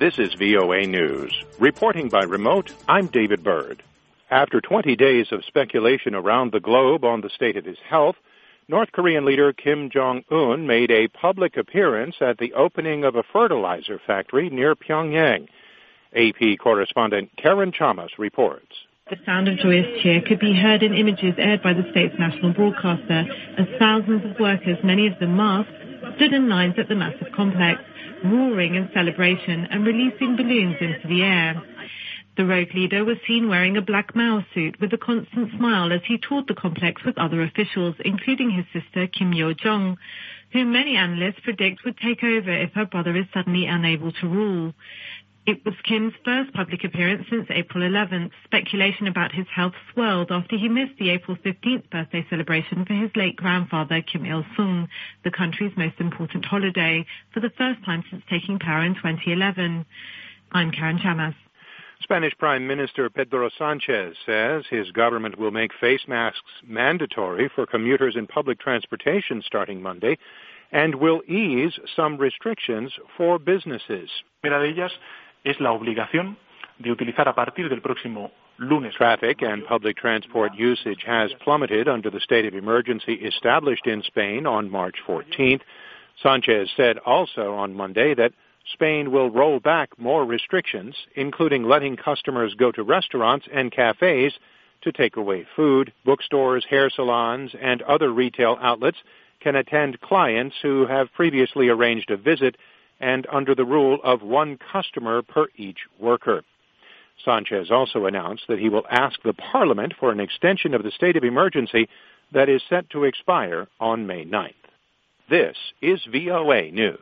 This is VOA News. Reporting by remote, I'm David Byrd. After 20 days of speculation around the globe on the state of his health, North Korean leader Kim Jong-un made a public appearance at the opening of a fertilizer factory near Pyongyang. AP correspondent Karen Chamas reports. The sound of joyous cheer could be heard in images aired by the state's national broadcaster as thousands of workers, many of them masked, stood in lines at the massive complex, roaring in celebration and releasing balloons into the air. The rogue leader was seen wearing a black Mao suit with a constant smile as he toured the complex with other officials, including his sister Kim Yo-jong, whom many analysts predict would take over if her brother is suddenly unable to rule. It was Kim's first public appearance since April 11th. Speculation about his health swirled after he missed the April 15th birthday celebration for his late grandfather, Kim Il-sung, the country's most important holiday, for the first time since taking power in 2011. I'm Karen Chamas. Spanish Prime Minister Pedro Sanchez says his government will make face masks mandatory for commuters in public transportation starting Monday and will ease some restrictions for businesses. Es la obligación de utilizar a partir del próximo lunes. Traffic and public transport usage has plummeted under the state of emergency established in Spain on March 14th. Sanchez said also on Monday that Spain will roll back more restrictions, including letting customers go to restaurants and cafes to take away food. Bookstores, hair salons, and other retail outlets can attend clients who have previously arranged a visit and under the rule of one customer per each worker. Sanchez also announced that he will ask the Parliament for an extension of the state of emergency that is set to expire on May 9th. This is VOA News.